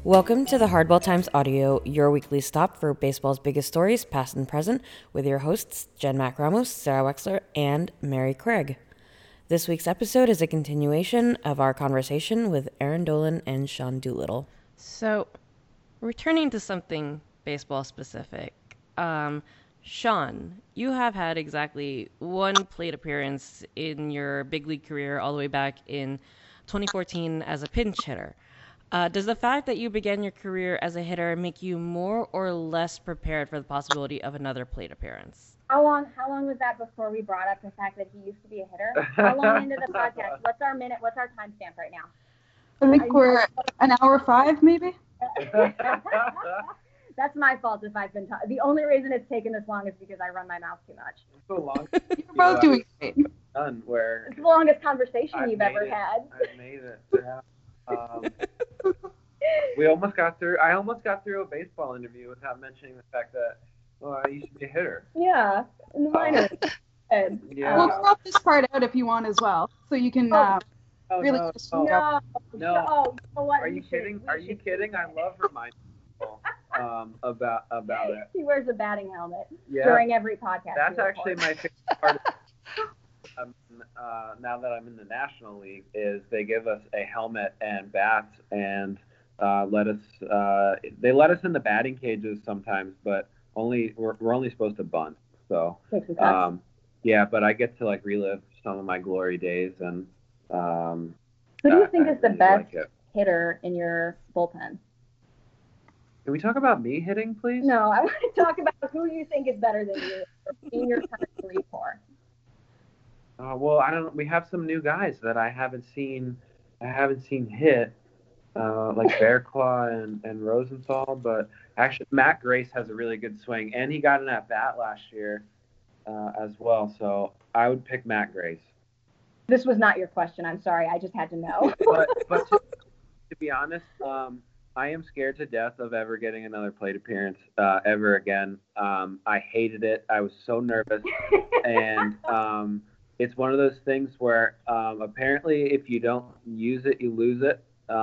Welcome to the Hardball Times Audio, your weekly stop for baseball's biggest stories, past and present, with your hosts, Jen Mac Ramos, Sarah Wexler, and Mary Craig. This week's episode is a continuation of our conversation with Aaron Dolan and Sean Doolittle. So, returning to something baseball specific, Sean, you have had exactly one plate appearance in your big league career all the way back in 2014 as a pinch hitter. Does the fact that you began your career as a hitter make you more or less prepared for the possibility of another plate appearance? How long was that before we brought up the fact that he used to be a hitter? How long into the podcast? What's our timestamp right now? I think we're an hour 5, maybe. That's my fault if I've been the only reason it's taken this long is because I run my mouth too much. So long. You're both doing great. Done where it's the longest conversation you've ever had. I made it. Yeah. I almost got through a baseball interview without mentioning the fact that I used to be a hitter. Yeah, in the minors. Yeah. We'll crop this part out if you want as well, so you can really just no. Oh, you know what? Are you kidding? Are you kidding? I love reminding people about it. He wears a batting helmet Yeah. during every podcast. That's actually my favorite part. Now that I'm in the National League, is they give us a helmet and bats and let us in the batting cages sometimes, but we're only supposed to bunt. So yeah, but I get to relive some of my glory days. And who do you think is the best hitter in your bullpen? Can we talk about me hitting, please? No, I want to talk about who you think is better than you in your current 3-4. Well, I don't. We have some new guys that I haven't seen hit, like Bearclaw and Rosenthal. But actually, Matt Grace has a really good swing, and he got an at bat last year as well. So I would pick Matt Grace. This was not your question. I'm sorry. I just had to know. but to be honest, I am scared to death of ever getting another plate appearance ever again. I hated it. I was so nervous, and it's one of those things where apparently if you don't use it, you lose it.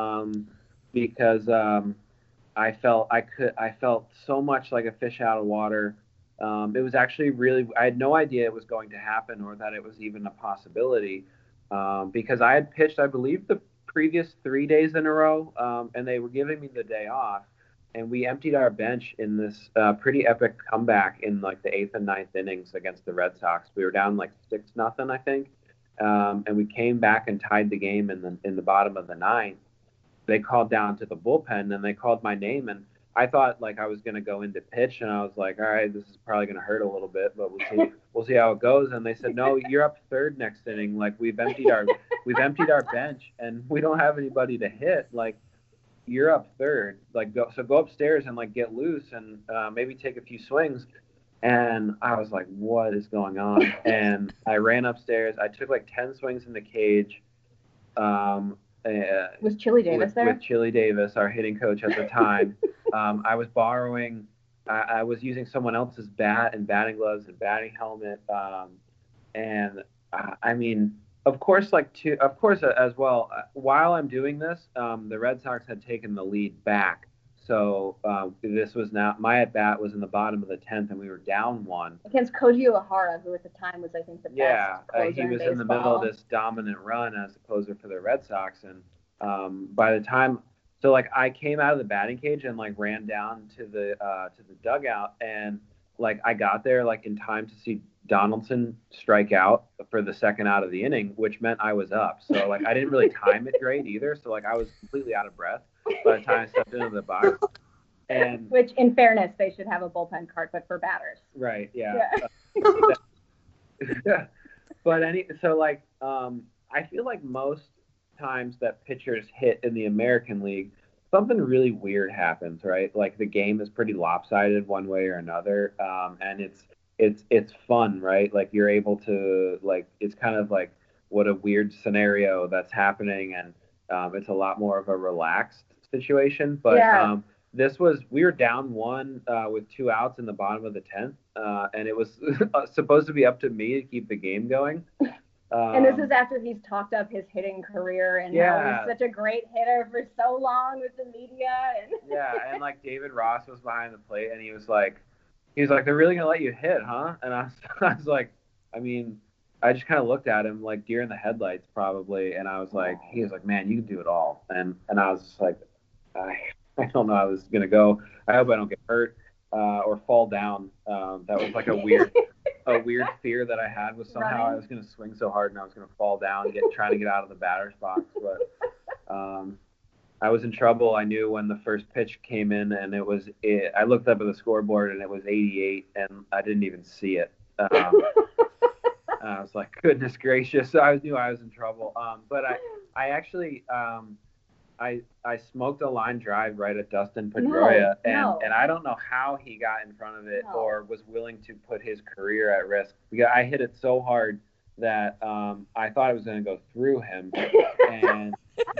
Because I felt so much like a fish out of water. It was actually I had no idea it was going to happen or that it was even a possibility. Because I had pitched, I believe, the previous 3 days in a row, and they were giving me the day off. And we emptied our bench in this pretty epic comeback in the 8th and 9th innings against the Red Sox. We were down 6-0, I think, and we came back and tied the game in the bottom of the 9th. They called down to the bullpen and they called my name, and I thought I was gonna go into pitch, and I was like, all right, this is probably gonna hurt a little bit, but we'll see how it goes. And they said, no, you're up third next inning. We've emptied our bench and we don't have anybody to hit. You're up third, go upstairs and get loose and maybe take a few swings. And I was like, what is going on? And I ran upstairs. I took 10 swings in the cage. Was Chili Davis there? With Chili Davis, our hitting coach at the time. I was borrowing. I was using someone else's bat and batting gloves and batting helmet. I mean, of course, as well. While I'm doing this, the Red Sox had taken the lead back. So this was now my at bat was in the bottom of the 10th, and we were down 1 against Koji Uehara, who at the time was, I think, the best. Yeah, he was in the middle of this dominant run as a closer for the Red Sox, and by the time, I came out of the batting cage and ran down to the dugout, and I got there in time to see Donaldson strike out for the second out of the inning, which meant I was up. So I didn't really time it great either. So I was completely out of breath by the time I stepped into the box. And which, in fairness, they should have a bullpen cart, but for batters. Right. Yeah. Yeah. But I feel like most times that pitchers hit in the American League, something really weird happens, right? The game is pretty lopsided one way or another, and it's fun, right? You're able to it's kind of what a weird scenario that's happening, and it's a lot more of a relaxed situation. But yeah. We were down 1 with 2 outs in the bottom of the 10th, and it was supposed to be up to me to keep the game going. And this is after he's talked up his hitting career and how he's such a great hitter for so long with the media. And yeah, and like David Ross was behind the plate, and he was like, they're really gonna let you hit, huh? And I was like, I mean, I just kind of looked at him like deer in the headlights, probably, and I was like, he was like, man, you can do it all, and I was just like, I don't know how this is gonna go. I hope I don't get hurt or fall down. That was like a weird fear that I had, was somehow I was gonna swing so hard and I was gonna fall down, trying to get out of the batter's box, but I was in trouble. I knew when the first pitch came in, and I looked up at the scoreboard and it was 88, and I didn't even see it. I was like, goodness gracious! I knew I was in trouble. But I actually I smoked a line drive right at Dustin Pedroia, and I don't know how he got in front of it or was willing to put his career at risk, because I hit it so hard that I thought it was going to go through him, and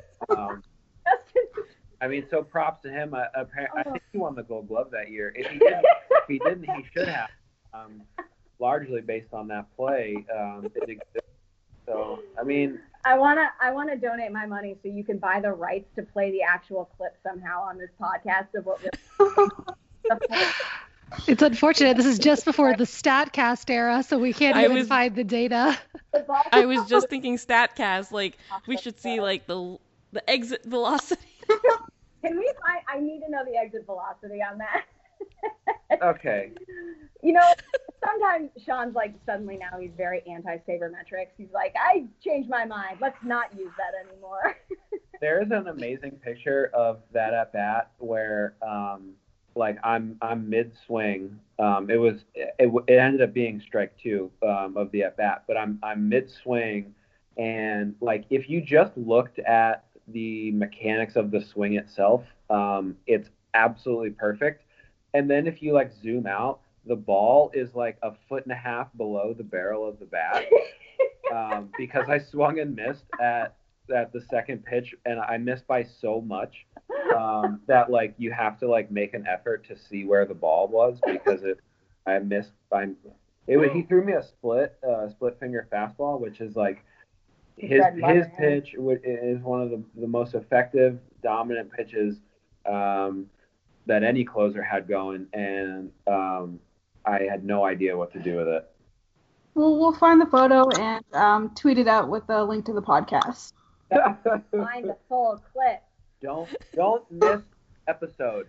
I mean, so props to him. I think he won the Gold Glove that year. If he didn't, he should have. Largely based on that play, it exists. So I mean, I wanna donate my money so you can buy the rights to play the actual clip somehow on this podcast of what we're. It's unfortunate. This is just before the StatCast era, so we can't even find the data. I was just thinking StatCast. Like, we should see like the exit velocity. Can we find? I need to know the exit velocity on that. Okay. You know, sometimes Sean's like, suddenly now he's very anti-sabermetrics. He's like, I changed my mind. Let's not use that anymore. There is an amazing picture of that at bat where, like I'm mid-swing. It ended up being strike two of the at bat, but I'm mid-swing, and like if you just looked at the mechanics of the swing itself, it's absolutely perfect. And then if you like zoom out, the ball is like a foot and a half below the barrel of the bat, because I swung and missed at the second pitch, and I missed by so much that like you have to like make an effort to see where the ball was, because I missed by he threw me a split finger fastball, which is like his pitch is one of the most effective dominant pitches that any closer had going, and I had no idea what to do with it. Well, we'll find the photo and tweet it out with a link to the podcast. Find the full clip. Don't miss episode.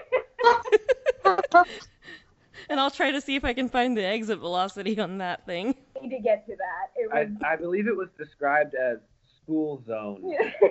And I'll try to see if I can find the exit velocity on that thing. Need to get to that. I believe it was described as school zone.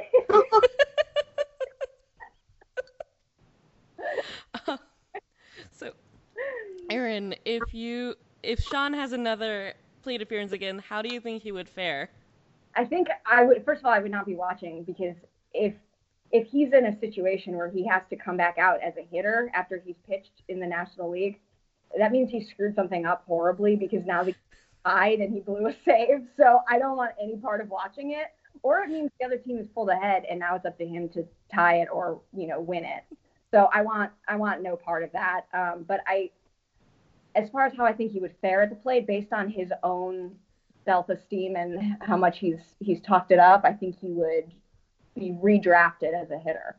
So, Aaron, if Sean has another plate appearance again, how do you think he would fare? I think I would. First of all, I would not be watching, because if he's in a situation where he has to come back out as a hitter after he's pitched in the National League, that means he screwed something up horribly, because now he tied and he blew a save. So I don't want any part of watching it. Or it means the other team has pulled ahead and now it's up to him to tie it or win it. So I want no part of that. But as far as how I think he would fare at the plate, based on his own self-esteem and how much he's talked it up, I think he would be redrafted as a hitter.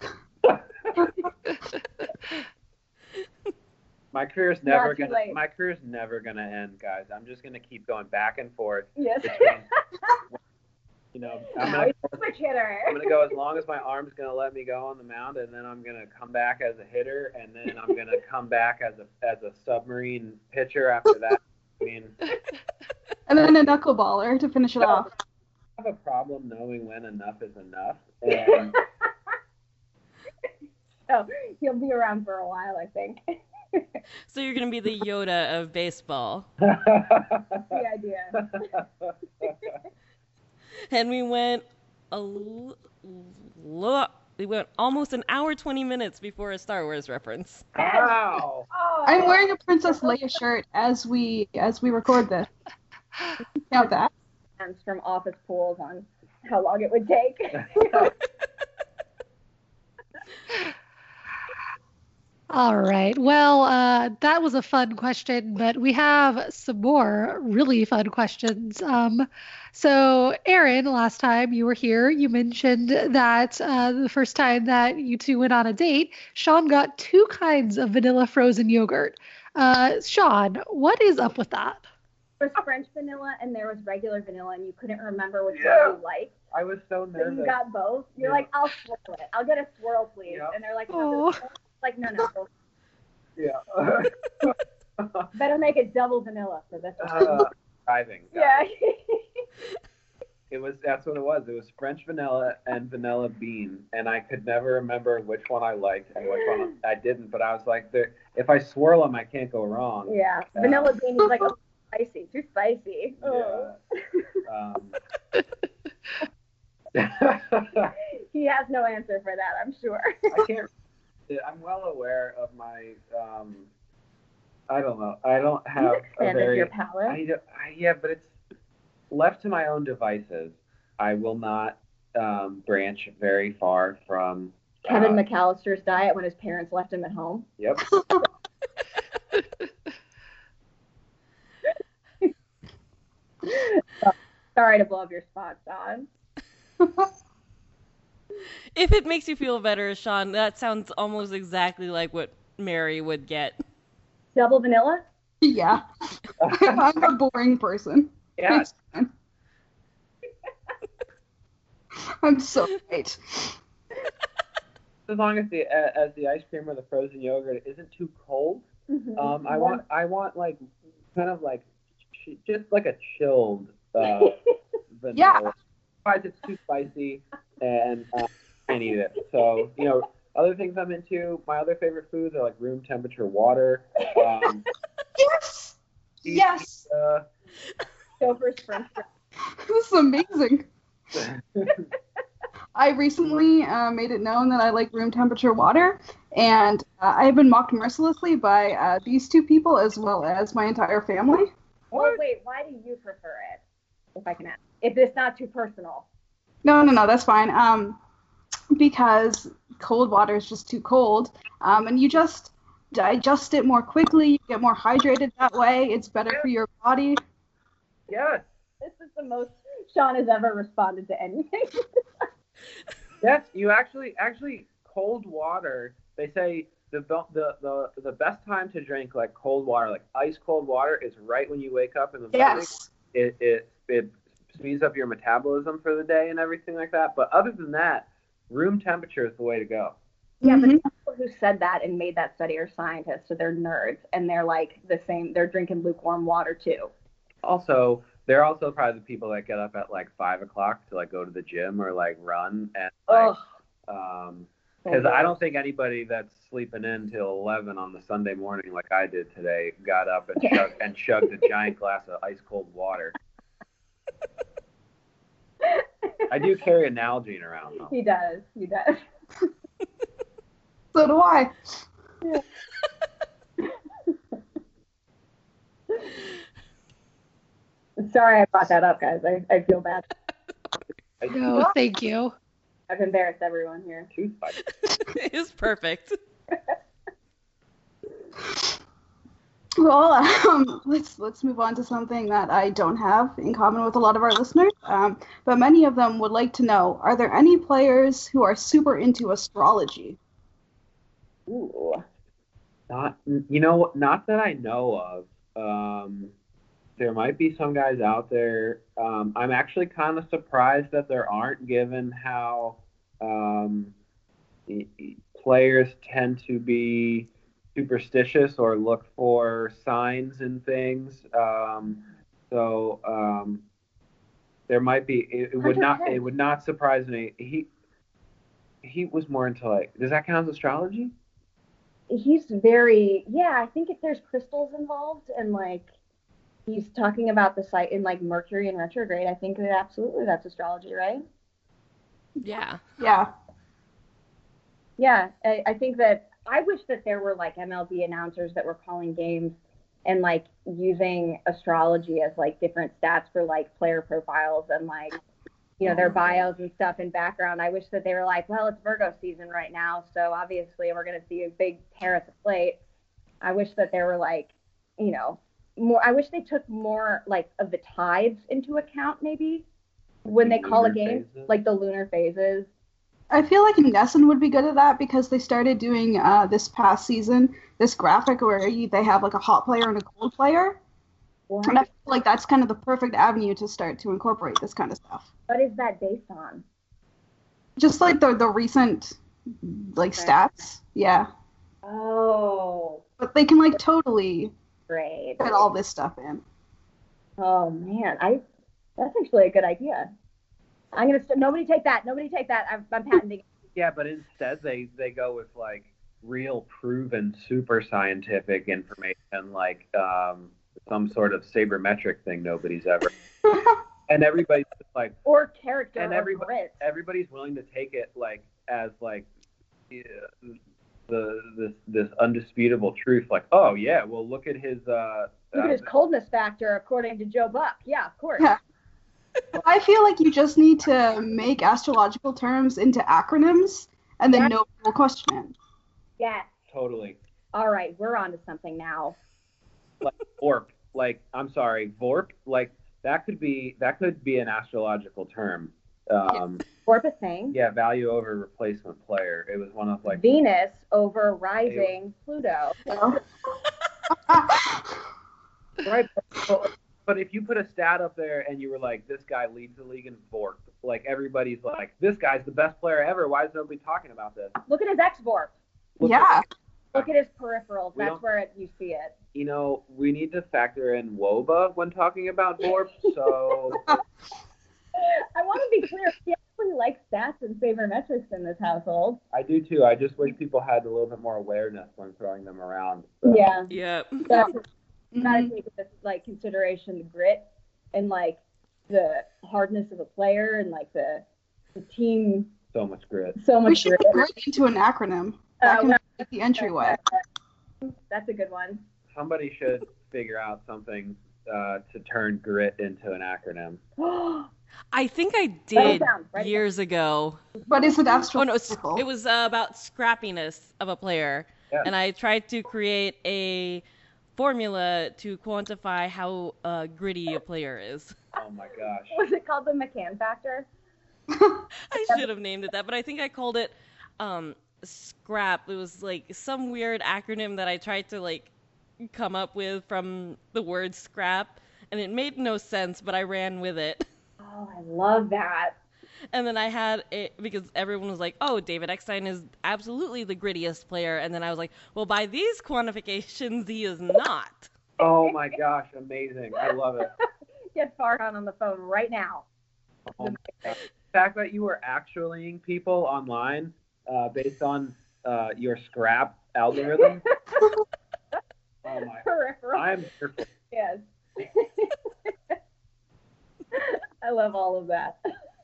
My career's never gonna end, guys. I'm just gonna keep going back and forth. Yes. I'm gonna go as long as my arm's gonna let me go on the mound, and then I'm gonna come back as a hitter, and then I'm gonna come back as a submarine pitcher after that. I mean, and then a knuckleballer to finish it off. I have a problem knowing when enough is enough. And so he'll be around for a while, I think. So you're going to be the Yoda of baseball. The idea. And we went almost an hour 20 minutes before a Star Wars reference. Wow. I'm wearing a Princess Leia shirt as we record this. Count that. From office pools on how long it would take. All right. Well, that was a fun question, but we have some more really fun questions. So, Aaron, last time you were here, you mentioned that the first time that you two went on a date, Sean got two kinds of vanilla frozen yogurt. Sean, what is up with that? There was French vanilla and there was regular vanilla, and you couldn't remember which one you liked. I was so nervous. So you got both. You're like, I'll swirl it. I'll get a swirl, please. Yeah. And they're like, Oh. no. Like, no. Yeah. Better make it double vanilla for this one. Driving. Yeah. That's what it was. It was French vanilla and vanilla bean, and I could never remember which one I liked and which one I didn't. But I was like, if I swirl them, I can't go wrong. Yeah. Vanilla bean is like, spicy, too spicy. Yeah. He has no answer for that, I'm sure. I can't. I'm well aware of my. I don't know. I don't have a very. Your palate. Yeah, but it's left to my own devices. I will not branch very far from Kevin McAllister's diet when his parents left him at home. Yep. Sorry to blow up your spot, Sean. If it makes you feel better, Sean, that sounds almost exactly like what Mary would get. Double vanilla? Yeah. I'm a boring person. Yeah. I'm so right. As long as the ice cream or the frozen yogurt isn't too cold, Mm-hmm. I want like kind of like just like a chilled vanilla. Yeah. Otherwise, it's too spicy and can't eat it. So other things I'm into. My other favorite foods are like room temperature water. Yes. Yes. Stouffer's French fries. This is amazing. I recently made it known that I like room temperature water, and I've been mocked mercilessly by these two people as well as my entire family. Oh, wait, why do you prefer it? If I can ask. If it's not too personal. No, that's fine. Because cold water is just too cold, and you just digest it more quickly. You get more hydrated that way. It's better for your body. Yes. This is the most Sean has ever responded to anything. Yes, you actually cold water. They say the best time to drink like cold water, like ice cold water, is right when you wake up in the morning. Yes. It speeds up your metabolism for the day and everything like that. But other than that, room temperature is the way to go. Yeah, but people who said that and made that study are scientists, so they're nerds, and they're like the same. They're drinking lukewarm water too. Also, they're also probably the people that get up at like 5 o'clock to like go to the gym or like run and like, because I don't think anybody that's sleeping in till 11 on the Sunday morning like I did today got up and chugged a giant glass of ice cold water. I do carry a Nalgene around though. He does. So do I. Yeah. Sorry I brought that up, guys. I feel bad. No, thank you. I've embarrassed everyone here. Tooth fight. It's perfect. Well, let's move on to something that I don't have in common with a lot of our listeners, but many of them would like to know: are there any players who are super into astrology? Ooh. Not that I know of. There might be some guys out there. I'm actually kind of surprised that there aren't, given how players tend to be superstitious or look for signs and things. So there might be. It would not surprise me. He was more into like. Does that count as astrology? He's very, I think if there's crystals involved and like he's talking about the site in like Mercury in retrograde, I think that absolutely that's astrology, right? Yeah. Yeah. Yeah, I think that I wish that there were like MLB announcers that were calling games and like using astrology as like different stats for like player profiles and like their bios and stuff in background. I wish that they were like, well, it's Virgo season right now, so obviously we're going to see a big tear at the plate. I wish that they were like, more. I wish they took more like of the tides into account, maybe when they call a game, like the lunar phases. I feel like NESN would be good at that because they started doing this past season this graphic where they have like a hot player and a cold player. What? And I feel like that's kind of the perfect avenue to start to incorporate this kind of stuff. What is that based on? Just like the recent like stats. Yeah. Oh. But they can like totally Great. fit all this stuff in. Oh man, that's actually a good idea. I'm gonna nobody take that. I'm patenting it. Yeah, but instead they go with like real proven super scientific information, like some sort of sabermetric thing nobody's ever. And everybody's just like, or character, and or grit. everybody's willing to take it like as like this undisputable truth. Like, oh yeah, well look at his coldness factor according to Joe Buck. Yeah, of course. Yeah. I feel like you just need to make astrological terms into acronyms, and then nobody will question it. Yes. Totally. All right, we're on to something now. Like VORP. Like, I'm sorry, VORP. Like that could be an astrological term. VORP a thing? Yeah, value over replacement player. It was one of like Venus over rising Pluto. Right. But if you put a stat up there and you were like, this guy leads the league in VORP, like everybody's like, this guy's the best player ever. Why is nobody talking about this? Look at his X-VORP. Yeah. Look at his peripherals. That's where you see it. We need to factor in WOBA when talking about VORP. So I want to be clear. He actually likes stats and sabermetrics in this household. I do too. I just wish people had a little bit more awareness when throwing them around. So. Yeah. Yeah. Gotta take into like consideration the grit and like the hardness of a player and like the team. So much grit. We should put grit into an acronym. That can be the entryway. That's a good one. Somebody should figure out something to turn grit into an acronym. I think I did years ago. But is it astrological? It was about scrappiness of a player. Yeah. And I tried to create a formula to quantify how gritty a player is. Oh my gosh. Was it called the McCann factor? I should have named it that, but I think I called it scrap. It was like some weird acronym that I tried to like come up with from the word scrap, and it made no sense, but I ran with it. Oh, I love that. And then I had it because everyone was like, oh, David Eckstein is absolutely the grittiest player. And then I was like, well, by these quantifications, he is not. Oh my gosh, amazing. I love it. Get Farhan on the phone right now. The fact that you were actuallying people online based on your scrap algorithm. Oh my. Peripheral. I'm perfect. Yes. I love all of that.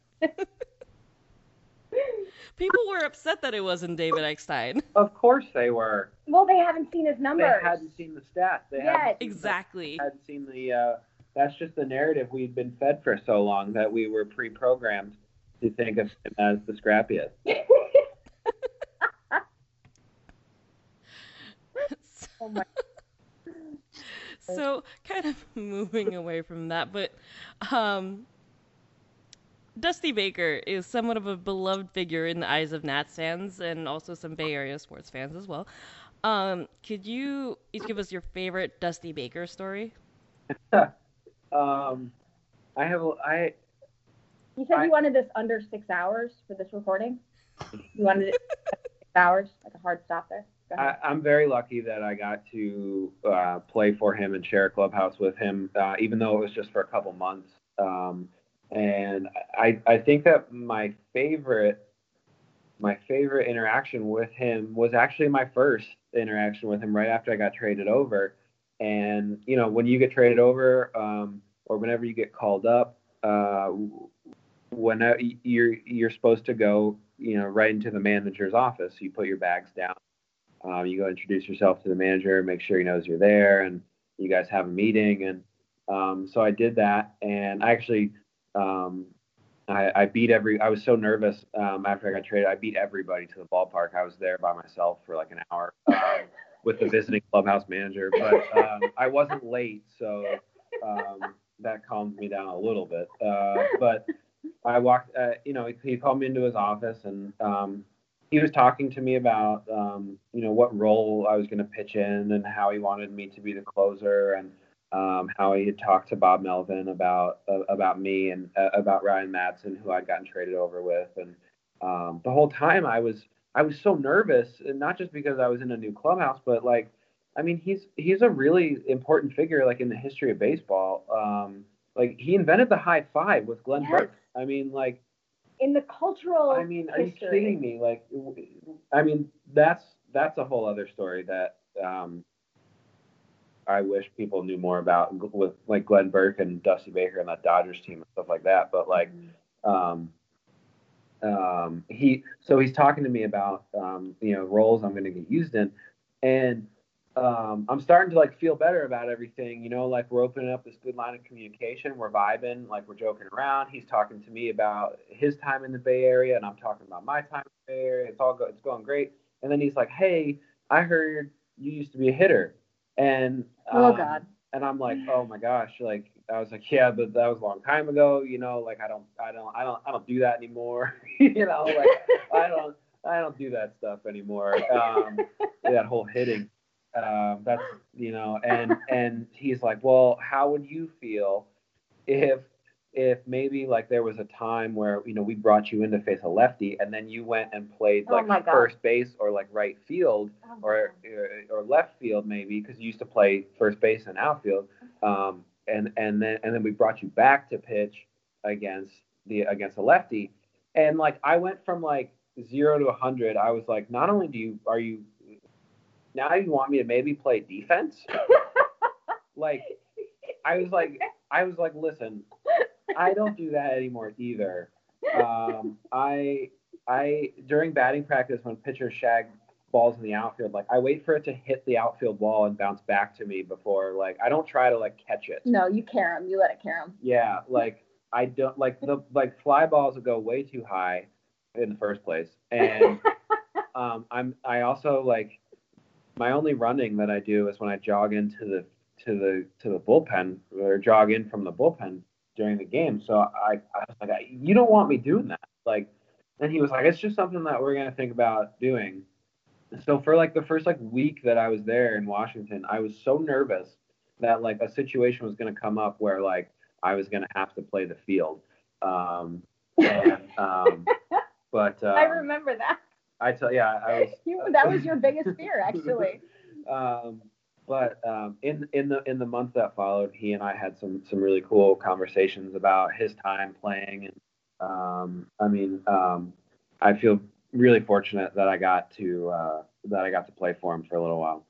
People were upset that it wasn't David Eckstein. Of course they were. Well, they haven't seen his numbers. They hadn't seen the stats. Exactly. They hadn't seen the. That's just the narrative we'd been fed for so long that we were pre-programmed to think of him as the scrappiest. Oh my. So, kind of moving away from that, but Dusty Baker is somewhat of a beloved figure in the eyes of Nats fans and also some Bay Area sports fans as well. Could you each give us your favorite Dusty Baker story? You said you wanted this under 6 hours for this recording? You wanted it 6 hours, like a hard stop there? I'm very lucky that I got to play for him and share a clubhouse with him, even though it was just for a couple months. And I think that my favorite interaction with him was actually my first interaction with him right after I got traded over. And, when you get traded over or whenever you get called up, when you're supposed to go, right into the manager's office. You put your bags down. You go introduce yourself to the manager, make sure he knows you're there, and you guys have a meeting. And so I did that, and I actually I beat I was so nervous after I got traded. I beat everybody to the ballpark. I was there by myself for like an hour with the visiting clubhouse manager, but I wasn't late, so that calmed me down a little bit. But I walked, he called me into his office, and he was talking to me about, what role I was going to pitch in and how he wanted me to be the closer, and how he had talked to Bob Melvin about me and about Ryan Madsen, who I'd gotten traded over with. And the whole time I was so nervous, and not just because I was in a new clubhouse, but like, I mean, he's a really important figure, like in the history of baseball. Like he invented the high five with Glenn Burke. I mean, like in the cultural. I mean, are history. you kidding me? Like, I mean, that's a whole other story that I wish people knew more about, with like Glenn Burke and Dusty Baker and that Dodgers team and stuff like that. But like, he's talking to me about roles I'm going to get used in, and I'm starting to like feel better about everything. Like we're opening up this good line of communication. We're vibing, like we're joking around. He's talking to me about his time in the Bay Area, and I'm talking about my time in the Bay Area. It's going great. And then he's like, "Hey, I heard you used to be a hitter." And oh God. And I'm like, oh my gosh, like I was like, yeah, but that was a long time ago, like I don't do that anymore. Like I don't do that stuff anymore. That whole hitting. That's and he's like, well, how would you feel if maybe like there was a time where we brought you in to face a lefty, and then you went and played like first base or like right field or left field, maybe because you used to play first base and outfield, and then we brought you back to pitch against a lefty, and like I went from like 0 to 100. I was like, not only are you now you want me to maybe play defense? Like I was like, listen, I don't do that anymore either. I during batting practice, when pitchers shag balls in the outfield, like I wait for it to hit the outfield wall and bounce back to me before, like I don't try to like catch it. No, you carry them. You let it carry them. Yeah, like I don't like fly balls will go way too high in the first place, and I also like my only running that I do is when I jog into the bullpen, or jog in from the bullpen during the game. So I was like, you don't want me doing that. Like, and he was like, it's just something that we're going to think about doing. So for like the first like week that I was there in Washington, I was so nervous that like a situation was going to come up where like I was going to have to play the field. But I remember that. I that was your biggest fear, actually. But in the month that followed, he and I had some really cool conversations about his time playing, and I feel really fortunate that I got to play for him for a little while.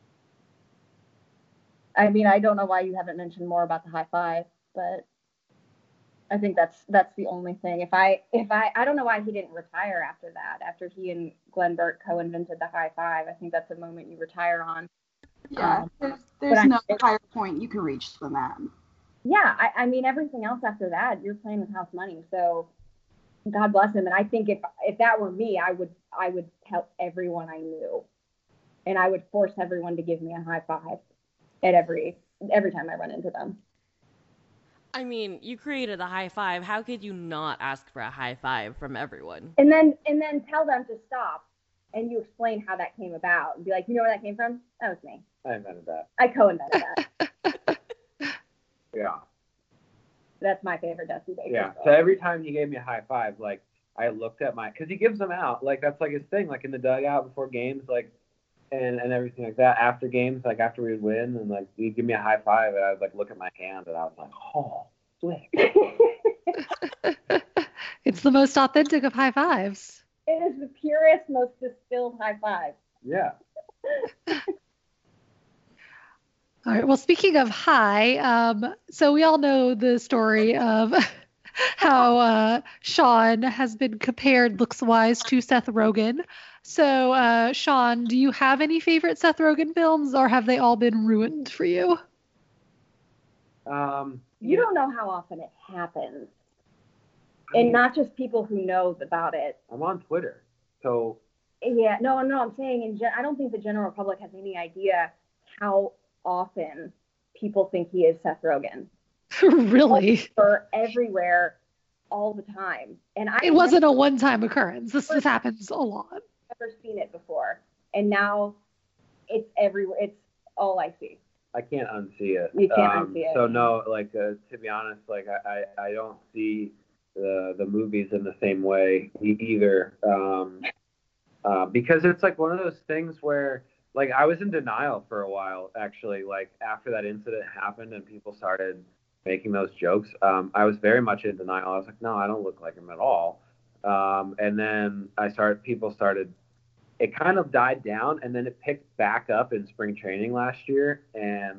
I mean, I don't know why you haven't mentioned more about the high five, but I think that's the only thing. If I don't know why he didn't retire after that. After he and Glenn Burke co-invented the high five, I think that's a moment you retire on. Yeah, there's no higher point you can reach than that. Yeah, I mean everything else after that, you're playing with house money. So God bless him. And I think if that were me, I would tell everyone I knew, and I would force everyone to give me a high five at every time I run into them. I mean, you created a high five. How could you not ask for a high five from everyone? And then tell them to stop, and you explain how that came about, and be like, you know where that came from? That was me. I invented that. I co-invented that. Yeah. That's my favorite Dusty Baker. Yeah. So every time he gave me a high five, like I looked at because he gives them out, like that's like his thing, like in the dugout before games, like and everything like that. After games, like after we would win, and like he'd give me a high five, and I would like look at my hand, and I was like, oh, slick. It's the most authentic of high fives. It is the purest, most distilled high five. Yeah. All right. Well, speaking of high, so we all know the story of how Sean has been compared looks-wise to Seth Rogen. So, Sean, do you have any favorite Seth Rogen films, or have they all been ruined for you? You don't know how often it happens. and not just people who know about it. I'm on Twitter, so Yeah, no, I'm saying I don't think the general public has any idea how often people think he is Seth Rogen. Really? For everywhere, all the time. And It wasn't a one-time occurrence. This happens a lot. I've never seen it before, and now it's everywhere. It's all I see. I can't unsee it. You can't unsee it. So no, like to be honest, like I don't see the movies in the same way either. Because it's like one of those things where like I was in denial for a while actually, like after that incident happened and people started making those jokes. I was very much in denial. I was like, no, I don't look like him at all. And then people started, it kind of died down and then it picked back up in spring training last year. And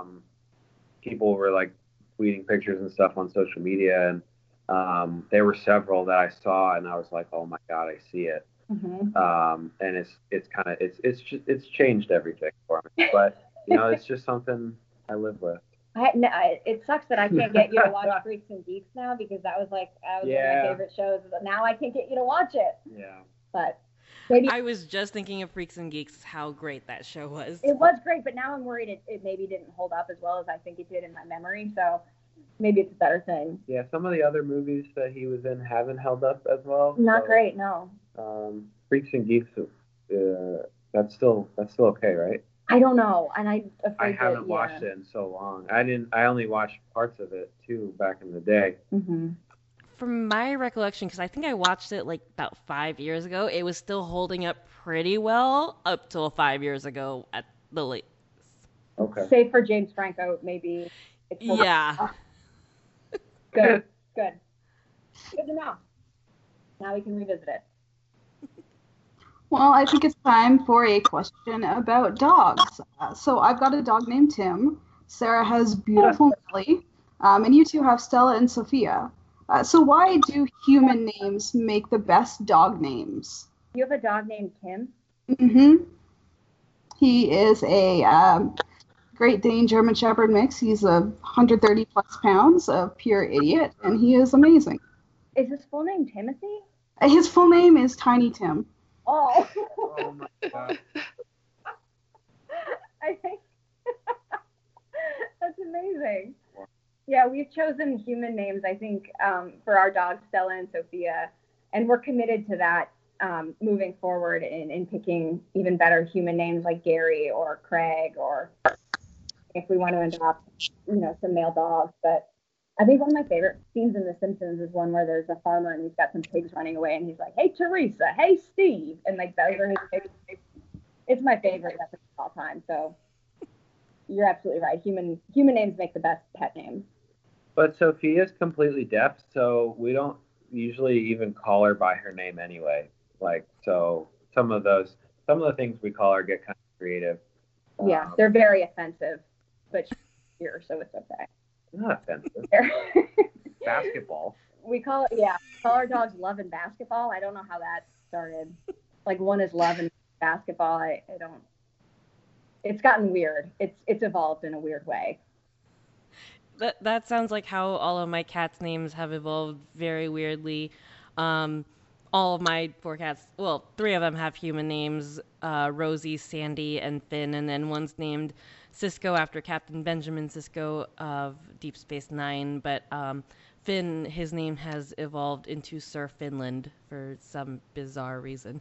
people were like tweeting pictures and stuff on social media. And there were several that I saw and I was like, oh my God, I see it. Mm-hmm. And it's changed everything for me, but you know, it's just something I live with. It sucks that I can't get you to watch Freaks and Geeks now because that was one of my favorite shows. Now I can't get you to watch it. Yeah. But maybe I was just thinking of Freaks and Geeks, how great that show was. It was great, but now I'm worried it maybe didn't hold up as well as I think it did in my memory. So maybe it's a better thing. Yeah, some of the other movies that he was in haven't held up as well. Not great, no. Freaks and Geeks, that's still okay, right? I don't know, and I haven't watched it in so long. I only watched parts of it too back in the day. Mm-hmm. From my recollection, because I think I watched it like about 5 years ago, it was still holding up pretty well up till 5 years ago at the latest. Okay. Save for James Franco, maybe. Yeah. Good to know. Now we can revisit it. Well, I think it's time for a question about dogs. So I've got a dog named Tim. Sarah has beautiful Millie. And you two have Stella and Sophia. So why do human names make the best dog names? You have a dog named Tim? Mm-hmm. He is a Great Dane German Shepherd mix. He's 130 plus pounds of pure idiot, and he is amazing. Is his full name Timothy? His full name is Tiny Tim. Oh. Oh my God. I think that's amazing. Yeah, we've chosen human names, I think, for our dogs, Stella and Sophia, and we're committed to that moving forward in picking even better human names like Gary or Craig, or if we want to adopt, some male dogs. But I think one of my favorite scenes in The Simpsons is one where there's a farmer and he's got some pigs running away and he's like, "Hey, Teresa, hey, Steve," and like those are his pigs. It's my favorite episode of all time. So you're absolutely right. Human names make the best pet names. But Sophia's completely deaf, so we don't usually even call her by her name anyway. Like, so some of the things we call her get kind of creative. Yeah, they're very offensive, but she's here, so it's okay. Not offensive. Basketball. We call our dogs Love and Basketball. I don't know how that started. Like, one is Love and Basketball. I don't. It's gotten weird. It's evolved in a weird way. That sounds like how all of my cats' names have evolved very weirdly. All of my 4 cats, well, 3 of them have human names, Rosie, Sandy, and Finn, and then one's named Sisko after Captain Benjamin Sisko of Deep Space Nine, but Finn, his name has evolved into Sir Finland for some bizarre reason.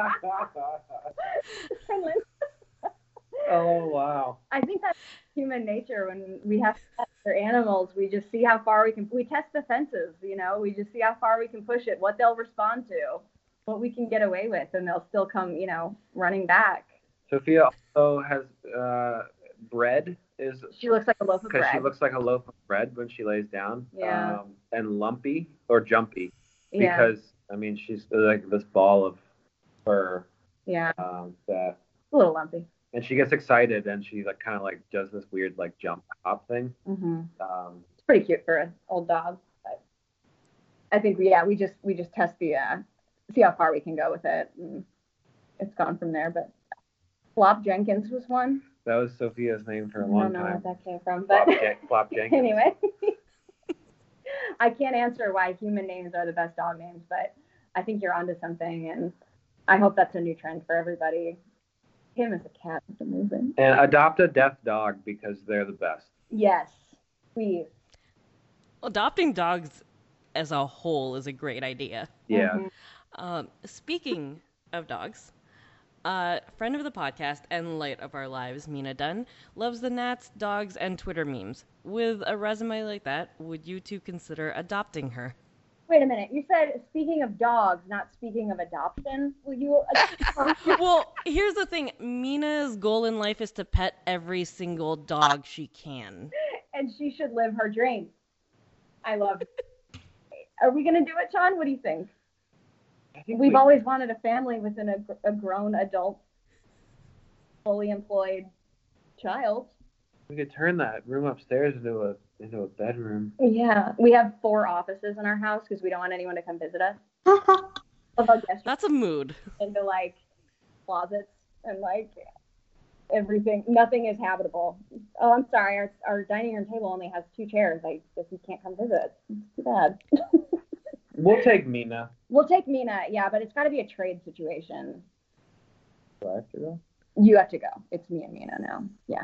Finland. Oh, wow. I think that's human nature. When we have pets or animals, we just see how far we test the fences, we just see how far we can push it, what they'll respond to, what we can get away with, and they'll still come, running back. Sophia also has bread. She looks like a loaf of bread. Because she looks like a loaf of bread when she lays down. Yeah. And lumpy or jumpy. Yeah. Because, she's like this ball of fur. Yeah. That a little lumpy. And she gets excited and she like kind of like does this weird like jump hop thing. Mm-hmm. It's pretty cute for an old dog. But I think we just test the see how far we can go with it. And it's gone from there. But Flop Jenkins was one. That was Sophia's name for a long time. I don't know where that came from, but Flop Jenkins. Anyway. I can't answer why human names are the best dog names, but I think you're onto something, and I hope that's a new trend for everybody. Him as a cat is amazing. And adopt a deaf dog because they're the best. Yes, please. Adopting dogs as a whole is a great idea. Yeah. Speaking of dogs, friend of the podcast and light of our lives, Mina Dunn, loves the gnats, dogs, and Twitter memes. With a resume like that, would you two consider adopting her? Wait a minute. You said speaking of dogs, not speaking of adoption. Will you? Well, here's the thing. Mina's goal in life is to pet every single dog she can. And she should live her dream. I love it. Are we going to do it, Sean? What do you think? I think We've always wanted a family within a grown adult, fully employed child. we could turn that room upstairs into a bedroom. Yeah, we have 4 offices in our house because we don't want anyone to come visit us. Of our guest That's a mood. into like closets and like everything. Nothing is habitable. Oh, I'm sorry. Our dining room table only has 2 chairs. I guess you can't come visit. It's too bad. We'll take Mina. We'll take Mina, yeah, but it's got to be a trade situation. Do I have to go? You have to go. It's me and Mina now. Yeah.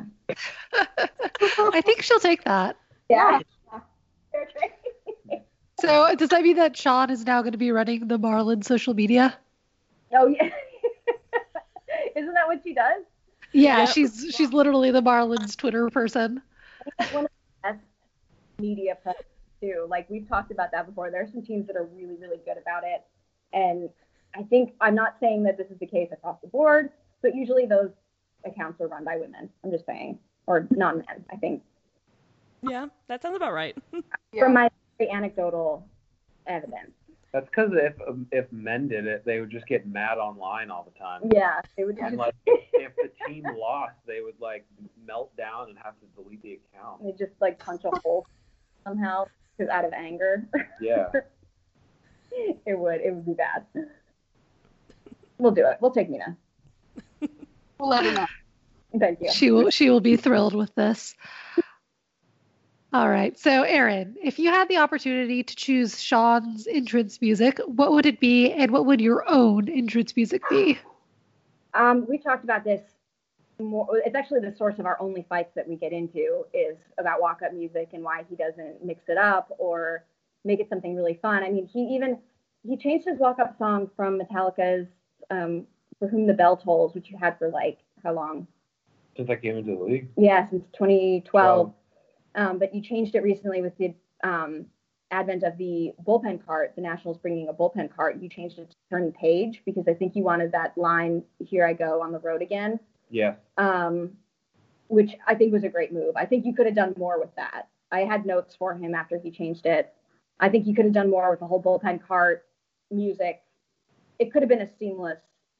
I think she'll take that. Yeah. Fair trade. So does that mean that Sean is now going to be running the Marlin social media? Oh yeah. Isn't that what she does? Yeah, Yep. she's literally the Marlins Twitter person. That's one of the best media press too. Like we've talked about that before. There are some teams that are really, really good about it. And I think I'm not saying that this is the case across the board, but usually those accounts are run by women. I'm just saying. Or non-men, I think. Yeah, that sounds about right. From my very anecdotal evidence. That's because if men did it, they would just get mad online all the time. Yeah. It would And just, like, if the team lost, they would like melt down and have to delete the account. they just like punch a hole somehow because out of anger. Yeah. It would be bad. We'll do it. We'll take Mina. We'll let her know. Thank you. She will be thrilled with this. All right. So, Erin, if you had the opportunity to choose Sean's entrance music, what would it be, and what would your own entrance music be? We talked about this more. It's actually the source of our only fights that we get into is about walk-up music and why he doesn't mix it up or make it something really fun. I mean, he changed his walk-up song from Metallica's "For Whom the Bell Tolls," which you had for like how long? Since I came into the league. Yeah, since 2012. But you changed it recently with the advent of the bullpen cart, the Nationals bringing a bullpen cart. You changed it to Turn the Page because I think you wanted that line, "Here I go on the road again," Yeah. which I think was a great move. I think you could have done more with that. I had notes for him after he changed it. I think you could have done more with the whole bullpen cart music. It could have been a seamless,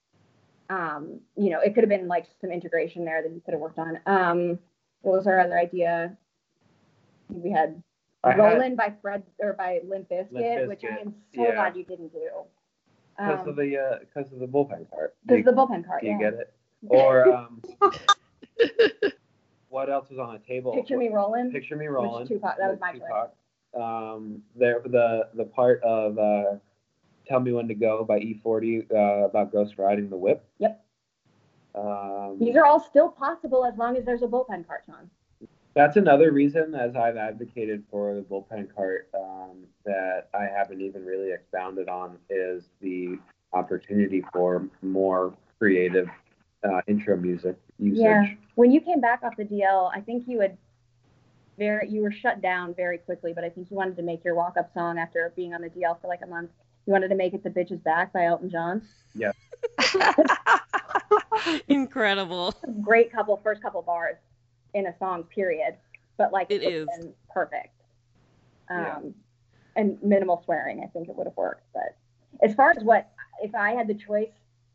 it could have been like some integration there that you could have worked on. What was our other idea? We had Rollin' by Limp Bizkit, which I am so glad you didn't do. Because of the bullpen cart. Because the bullpen cart, You yeah. get it? Or what else was on the table? Picture Me Rollin'. Picture Me Rollin'. Which Tupac, that was my Tupac. The part of Tell Me When to Go by E40 about Ghost riding the whip. Yep. These are all still possible as long as there's a bullpen cart, Sean. That's another reason, as I've advocated for the bullpen cart, that I haven't even really expounded on, is the opportunity for more creative intro music usage. Yeah. When you came back off the DL, I think you were shut down very quickly, but I think you wanted to make your walk-up song after being on the DL for like a month. You wanted to make it "The Bitch Is Back" by Elton John. Yeah. Incredible. Great first couple bars in a song, period. But like It is. been perfect. Yeah. And minimal swearing, I think it would have worked. But as far as if I had the choice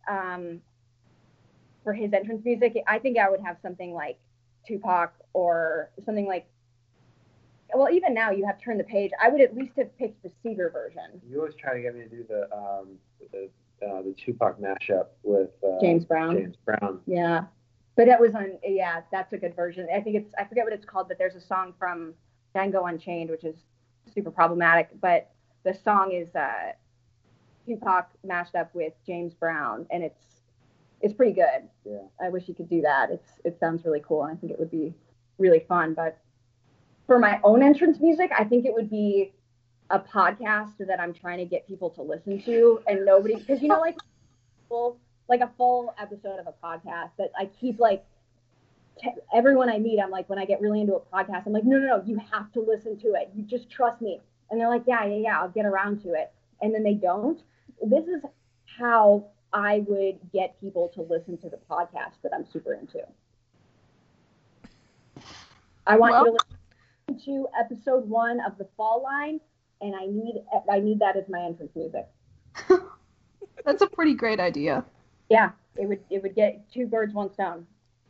for his entrance music, I think I would have something like Tupac or something like. Well, even now you have Turn the Page. I would at least have picked the Seeger version. You always try to get me to do the Tupac mashup with James Brown. James Brown. Yeah. But that was that's a good version. I forget what it's called, but there's a song from Django Unchained, which is super problematic. But the song is Tupac mashed up with James Brown, and it's pretty good. Yeah. I wish you could do that. It sounds really cool, and I think it would be really fun. But for my own entrance music, I think it would be a podcast that I'm trying to get people to listen to, and nobody, because like a full episode of a podcast that I keep everyone I meet, I'm like, when I get really into a podcast, I'm like, no, you have to listen to it. You just trust me. And they're like, yeah, I'll get around to it. And then they don't. This is how I would get people to listen to the podcast that I'm super into. I want you to listen to episode 1 of The Fall Line, and I need that as my entrance music. That's a pretty great idea. Yeah, it would get 2 birds, 1 stone.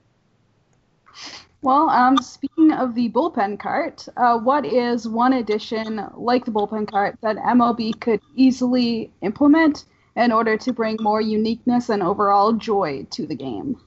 Well, speaking of the bullpen cart, what is one addition like the bullpen cart that MLB could easily implement in order to bring more uniqueness and overall joy to the game?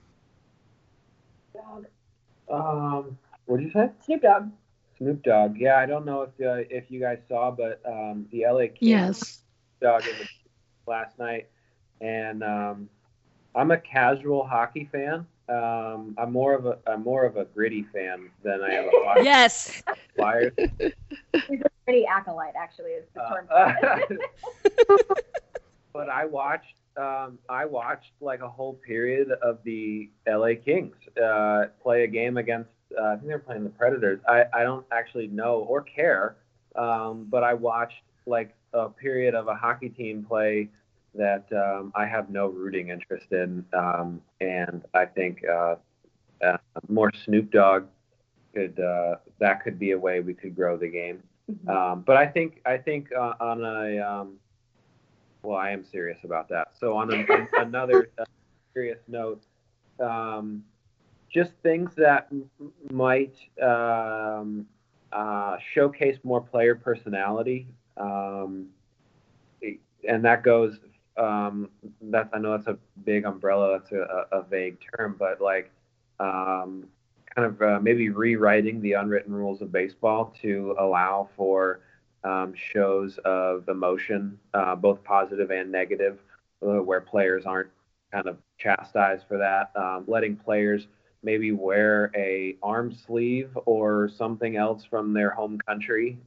What did you say? Snoop Dogg. Snoop Dogg. Yeah, I don't know if you guys saw, but the LA Kings Yes. Dogg in the last night, and I'm a casual hockey fan. I'm more of a gritty fan than I am a hockey Yes. Flyers. He's a pretty acolyte, actually, is the term. But I watched like a whole period of the LA Kings play a game against. I think they're playing the Predators. I don't actually know or care, but I watched like a period of a hockey team play that I have no rooting interest in, and I think more Snoop Dogg that could be a way we could grow the game. Mm-hmm. But I think on a well, I am serious about that. So on another serious note, just things that might showcase more player personality, and that goes. I know that's a big umbrella. That's a vague term, but like kind of maybe rewriting the unwritten rules of baseball to allow for shows of emotion, both positive and negative, where players aren't kind of chastised for that. Letting players maybe wear a arm sleeve or something else from their home country.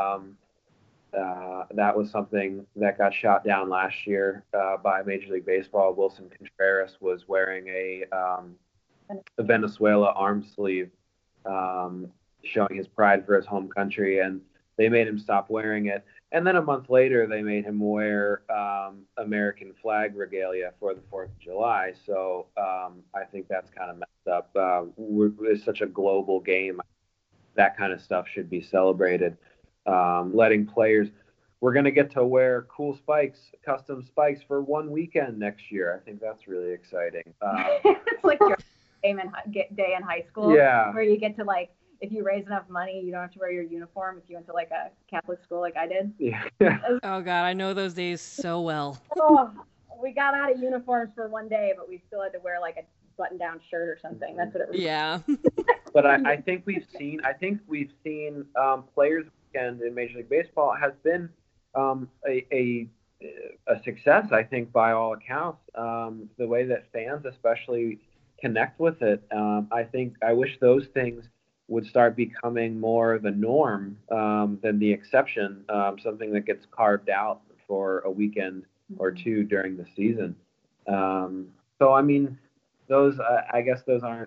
That was something that got shot down last year by Major League Baseball. Wilson Contreras was wearing a Venezuela arm sleeve, showing his pride for his home country, and they made him stop wearing it. And then a month later, they made him wear American flag regalia for the 4th of July. So I think that's kind of messed up. It's such a global game. That kind of stuff should be celebrated. Letting players, we're going to get to wear cool spikes, custom spikes for one weekend next year. I think that's really exciting. It's like your day in high school, yeah, where you get to like, if you raise enough money, you don't have to wear your uniform if you went to like a Catholic school like I did. Yeah. Oh God, I know those days so well. Oh, we got out of uniforms for one day, but we still had to wear like a button-down shirt or something. That's what it was. Yeah. But I think we've seen Players Weekend in Major League Baseball has been a success, I think, by all accounts. The way that fans especially connect with it, I wish those things would start becoming more the norm than the exception, something that gets carved out for a weekend or two during the season. So I mean, those I guess those aren't.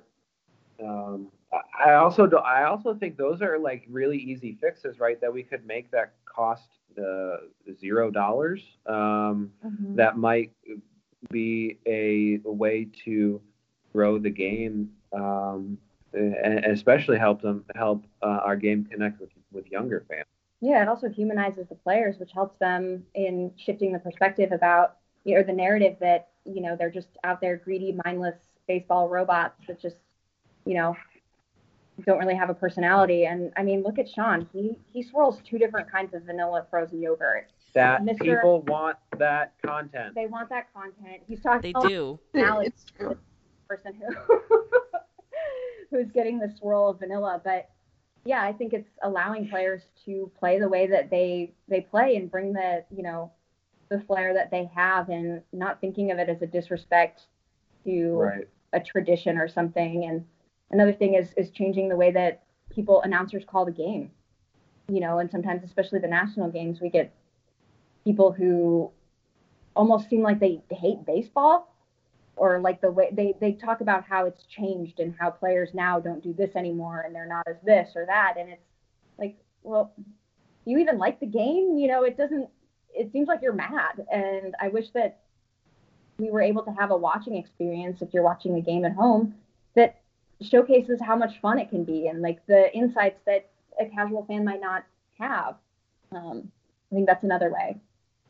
I also think those are like really easy fixes, right? That we could make that cost $0. That might be a way to grow the game, and especially help our game connect with younger fans. Yeah, it also humanizes the players, which helps them in shifting the perspective about, or the narrative that, they're just out there greedy, mindless baseball robots that just, don't really have a personality. And I mean, look at Sean. He swirls 2 different kinds of vanilla frozen yogurt. That people want that content. They want that content. He's talking. They do. Alex, It's true. the person who's getting the swirl of vanilla, but yeah, I think it's allowing players to play the way that they play and bring the, the flair that they have, and not thinking of it as a disrespect to Right. a tradition or something. And another thing is changing the way that announcers call the game. And sometimes, especially the national games, we get people who almost seem like they hate baseball, or like the way they talk about how it's changed and how players now don't do this anymore and they're not as this or that. And it's like, well, do you even like the game? It seems like you're mad. And I wish that we were able to have a watching experience, if you're watching the game at home, that showcases how much fun it can be and like the insights that a casual fan might not have. I think that's another way.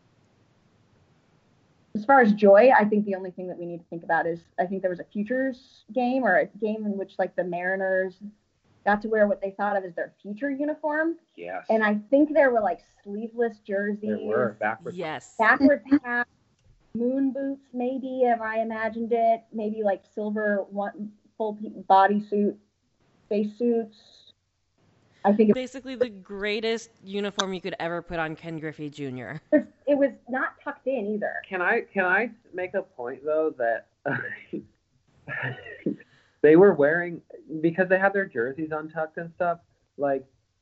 As far as joy, I think the only thing that we need to think about is, I think there was a futures game, or a game in which like the Mariners got to wear what they thought of as their future uniform. Yes. And I think there were like sleeveless jerseys. There were backwards. Yes. Backwards hats, moon boots, maybe, if I imagined it. Maybe like silver full bodysuit, spacesuits. I think Basically the greatest uniform you could ever put on Ken Griffey Jr. it was not tucked in either. Can I make a point though that they were wearing, because they had their jerseys untucked and stuff, like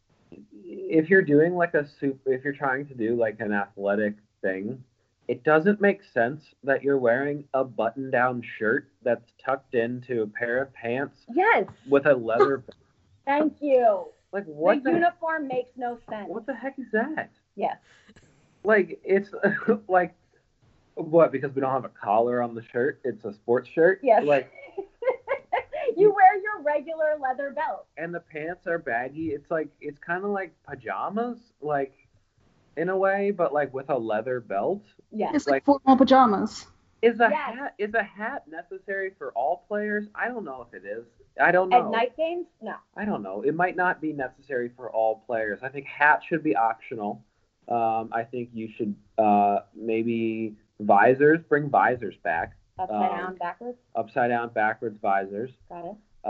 if you're doing like if you're trying to do like an athletic thing, it doesn't make sense that you're wearing a button-down shirt that's tucked into a pair of pants Yes. with a leather. Thank you. Like what? The uniform makes no sense. What the heck is that? Yes. Like it's like what? Because we don't have a collar on the shirt. It's a sports shirt. Yes. Like you wear your regular leather belt. And the pants are baggy. It's kind of like pajamas, like in a way, but like with a leather belt. Yes. It's like formal pajamas. Is a Yes. hat necessary for all players? I don't know if it is. I don't know. At night games? No. I don't know. It might not be necessary for all players. I think hats should be optional. I think you should maybe bring visors back. Upside down, backwards? Upside down, backwards visors. Got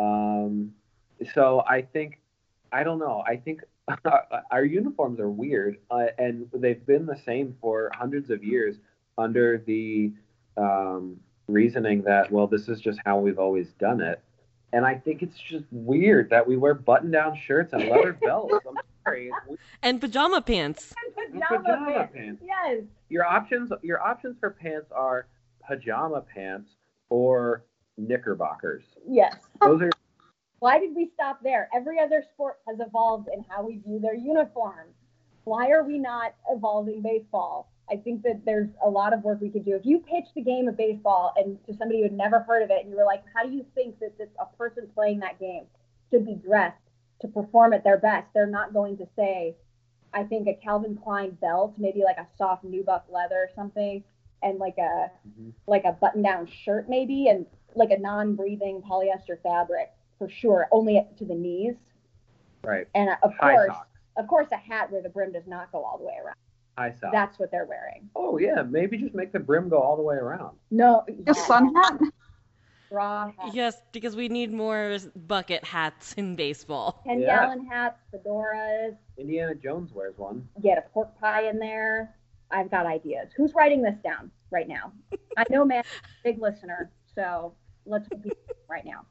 it. So I think, I don't know. I think our uniforms are weird, and they've been the same for hundreds of years under the reasoning that, well, this is just how we've always done it. And I think it's just weird that we wear button-down shirts and leather belts. I'm sorry. And pajama pants. Pajama pants. Yes. Your options for pants are pajama pants or knickerbockers. Yes. Those are Why did we stop there? Every other sport has evolved in how we view their uniforms. Why are we not evolving baseball? I think that there's a lot of work we could do. If you pitch the game of baseball and to somebody who had never heard of it, and you were like, how do you think that a person playing that game should be dressed to perform at their best? They're not going to say, I think a Calvin Klein belt, maybe like a soft nubuck leather or something, and like a button-down shirt maybe, and like a non-breathing polyester fabric for sure, only up to the knees. right. And High socks. of course, a hat where the brim does not go all the way around. High socks. That's what they're wearing. Oh yeah, maybe just make the brim go all the way around. No, A sun hat? straw hats, Yes, because we need more bucket hats in baseball. 10-gallon hats, fedoras. Indiana Jones wears one. Get a pork pie in there. I've got ideas. Who's writing this down right now? I know, man, big listener. So let's be right now.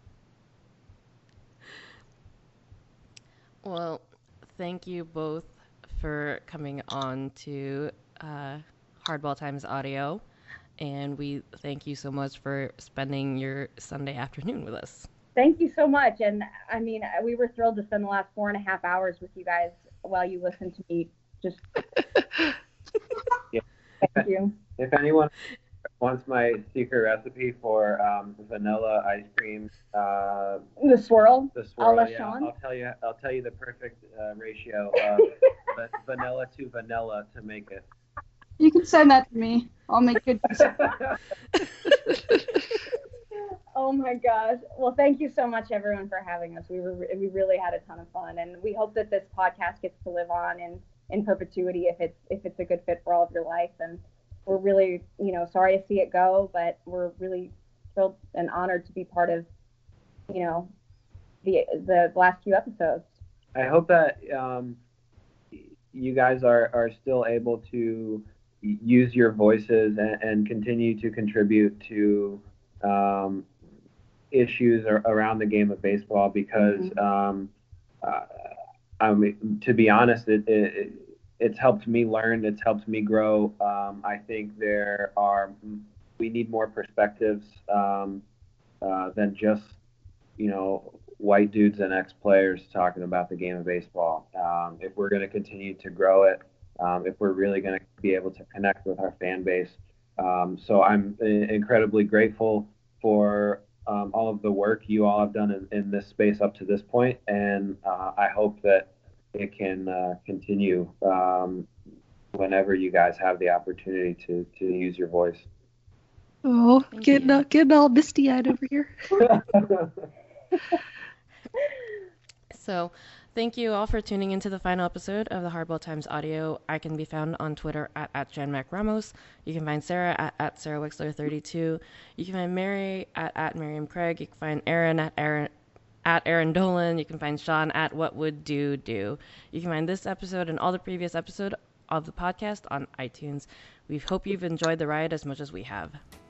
Well, thank you both for coming on to Hardball Times Audio, and we thank you so much for spending your Sunday afternoon with us. Thank you so much. And I mean, we were thrilled to spend the last 4.5 hours with you guys while you listened to me. Just Yeah. thank you. If anyone wants my secret recipe for vanilla ice cream, The swirl. the swirl, A la yeah, Sean? I'll tell you the perfect ratio of vanilla to vanilla to make it. You can send that to me. I'll make good use of it. Oh my gosh. Well, thank you so much, everyone, for having us. We really had a ton of fun, and we hope that this podcast gets to live on in perpetuity if it's a good fit for all of your life. And we're really, sorry to see it go, but we're really thrilled and honored to be part of, the last few episodes. I hope that you guys are still able to use your voices and continue to contribute to um, issues around the game of baseball because uh, I mean, to be honest, it's helped me learn. It's helped me grow. I think we need more perspectives than just, white dudes and ex-players talking about the game of baseball. If we're going to continue to grow it, if we're really going to be able to connect with our fan base. So I'm incredibly grateful for all of the work you all have done in this space up to this point, and I hope that it can continue whenever you guys have the opportunity to use your voice. Oh, Thank getting all misty-eyed over here. So, thank you all for tuning into the final episode of the Hardball Times audio. I can be found on Twitter at JenMacRamos. You can find Sarah at SarahWexler32. You can find Mary at Miriam Craig. You can find Aaron at Aaron Dolan. You can find Sean at What Would Do Do. You can find this episode and all the previous episodes of the podcast on iTunes. We hope you've enjoyed the ride as much as we have.